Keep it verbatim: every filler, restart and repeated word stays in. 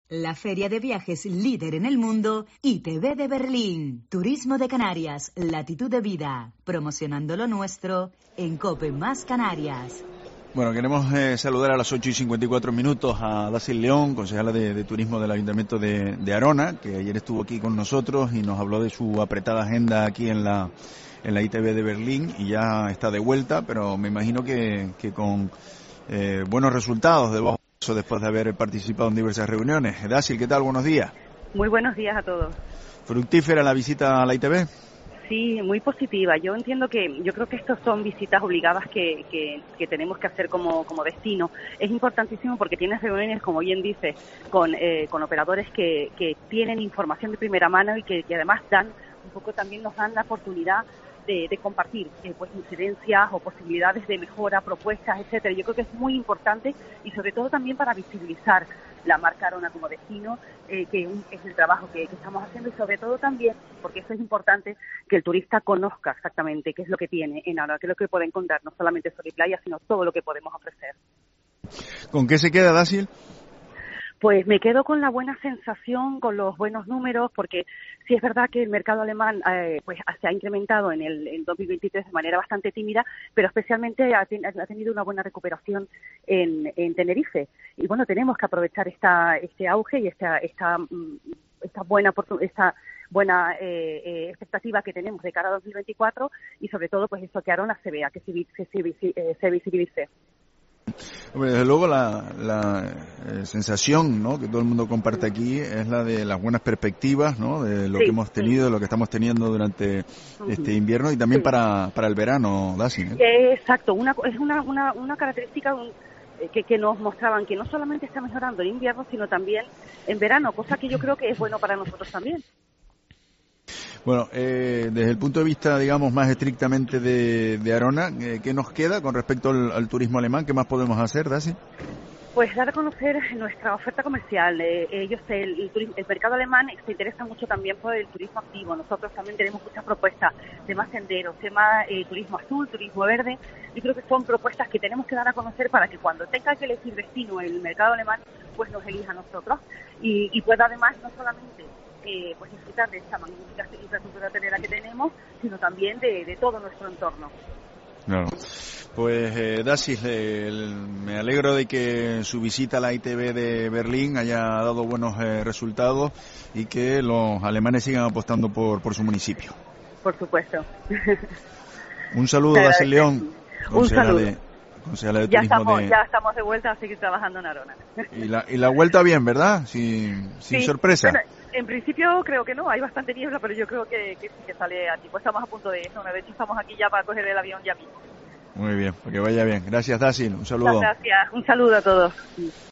La feria de viajes líder en el mundo, I T B de Berlín. Turismo de Canarias, latitud de vida. Promocionando lo nuestro en COPE más Canarias. Bueno, queremos eh, saludar a las ocho y cincuenta y cuatro minutos a Daciel León, concejala de, de Turismo del Ayuntamiento de, de Arona, que ayer estuvo aquí con nosotros y nos habló de su apretada agenda aquí en la en la I T B de Berlín y ya está de vuelta, pero me imagino que, que con eh, buenos resultados debajo de eso, después de haber participado en diversas reuniones. Daciel, ¿qué tal? Buenos días. Muy buenos días a todos. ¿Fructífera la visita a la I T B? Sí, muy positiva. Yo entiendo que, yo creo que estas son visitas obligadas que, que, que tenemos que hacer como, como destino. Es importantísimo porque tienes reuniones, como bien dices, con, eh, con operadores que, que tienen información de primera mano y que, que además dan, un poco también nos dan la oportunidad de, de compartir eh, pues incidencias o posibilidades de mejora, propuestas, etcétera. Yo creo que es muy importante y sobre todo también para visibilizar la marca Arona como destino, eh, que es el trabajo que, que estamos haciendo y sobre todo también, porque eso es importante, que el turista conozca exactamente qué es lo que tiene en Arona, qué es lo que puede encontrar, no solamente sol y playa, sino todo lo que podemos ofrecer. ¿Con qué se queda, Daciel? Pues me quedo con la buena sensación, con los buenos números, porque sí es verdad que el mercado alemán eh, pues se ha incrementado en el en dos mil veintitrés de manera bastante tímida, pero especialmente ha, ten, ha tenido una buena recuperación en, en Tenerife. Y bueno, tenemos que aprovechar esta este auge y esta esta esta buena esta buena eh, eh, expectativa que tenemos de cara a dos mil veinticuatro y sobre todo pues eso, que Arona se vea, que se, se, se, se visibilice. Hombre, desde luego la, la eh, sensación, ¿no?, que todo el mundo comparte aquí es la de las buenas perspectivas, ¿no?, de lo sí, que hemos tenido, sí. de lo que estamos teniendo durante uh-huh. este invierno y también sí. para, para el verano, Daciel, ¿eh? Eh, exacto, una, es una, una, una característica un, que, que nos mostraban que no solamente está mejorando en invierno, sino también en verano, cosa que yo creo que es bueno para nosotros también. Bueno, eh, desde el punto de vista, digamos, más estrictamente de, de Arona, eh, ¿qué nos queda con respecto al, al turismo alemán? ¿Qué más podemos hacer, Daciel? Pues dar a conocer nuestra oferta comercial. Eh, ellos, el, el, turismo, el mercado alemán se interesa mucho también por el turismo activo. Nosotros también tenemos muchas propuestas, temas senderos, tema eh, turismo azul, turismo verde. Yo creo que son propuestas que tenemos que dar a conocer para que cuando tenga que elegir destino el mercado alemán, pues nos elija a nosotros y, y pueda además no solamente Eh, pues disfrutar de esta magnífica infraestructura hotelera que tenemos, sino también de, de todo nuestro entorno. Claro. Pues eh, Daciel, eh, me alegro de que su visita a la I T B de Berlín haya dado buenos eh, resultados y que los alemanes sigan apostando por, por su municipio. Por supuesto. Un saludo, Daciel León. Un saludo. De, concejala de ya turismo estamos, de... ya estamos de vuelta a seguir trabajando en Arona. Y la, y la vuelta bien, ¿verdad? Sin, sin sí, sorpresa. Bueno, en principio creo que no, hay bastante niebla, pero yo creo que, que sí que sale a tiempo. Estamos a punto de eso, una vez estamos aquí ya para coger el avión ya mismo. Muy bien, que vaya bien. Gracias, Daciel. Un saludo. Muchas gracias, un saludo a todos.